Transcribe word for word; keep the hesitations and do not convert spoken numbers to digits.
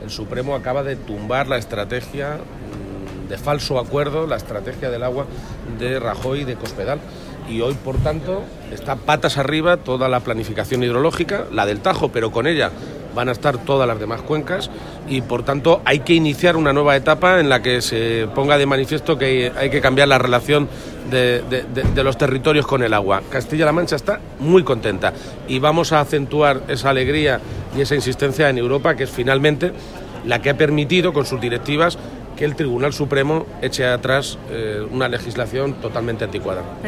El Supremo acaba de tumbar la estrategia de falso acuerdo, la estrategia del agua de Rajoy y de Cospedal. Y hoy, por tanto, está patas arriba toda la planificación hidrológica, la del Tajo, pero con ella van a estar todas las demás cuencas y, por tanto, hay que iniciar una nueva etapa en la que se ponga de manifiesto que hay que cambiar la relación de, de, de, de los territorios con el agua. Castilla-La Mancha está muy contenta y vamos a acentuar esa alegría y esa insistencia en Europa, que es finalmente la que ha permitido, con sus directivas, que el Tribunal Supremo eche atrás eh, una legislación totalmente anticuada.